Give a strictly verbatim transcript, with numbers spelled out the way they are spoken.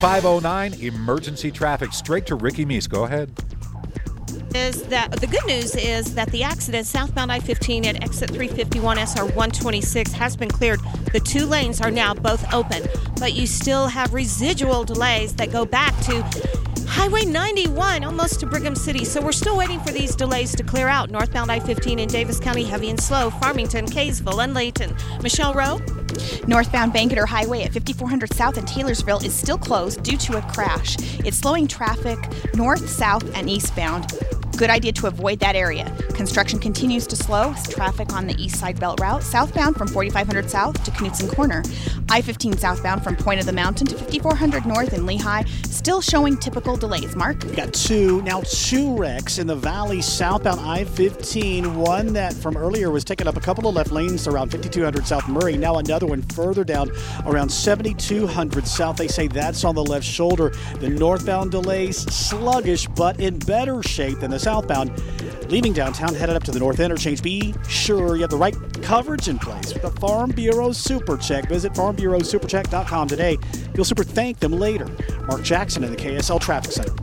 five oh nine emergency traffic straight to Ricky Meese. Go ahead. Is that the good news is that the accident southbound I fifteen at exit three fifty-one S R one twenty-six has been cleared. The two lanes are now both open, but you still have residual delays that go back to Highway ninety-one, almost to Brigham City. So we're still waiting for these delays to clear out. Northbound I fifteen in Davis County, heavy and slow. Farmington, Kaysville, and Layton. Michelle Rowe? Northbound Bangerter Highway at fifty-four hundred South in Taylorsville is still closed due to a crash. It's slowing traffic north, south, and eastbound. Good idea to avoid that area. Construction continues to slow traffic on the east side belt route, southbound from forty-five hundred South to Knutson Corner. I fifteen southbound from Point of the Mountain to fifty-four hundred North in Lehigh, still showing typical delays. Mark? We've got two, now two wrecks in the valley southbound I fifteen. One that from earlier was taking up a couple of left lanes around fifty-two hundred South Murray. Now another one further down around seventy-two hundred South. They say that's on the left shoulder. The northbound delays sluggish, but in better shape than the southbound. Leaving downtown, headed up to the north interchange. Be sure you have the right coverage in place with the Farm Bureau Super Check. Visit farm bureau super check dot com today. You'll super thank them later. Mark Jackson in the K S L Traffic Center.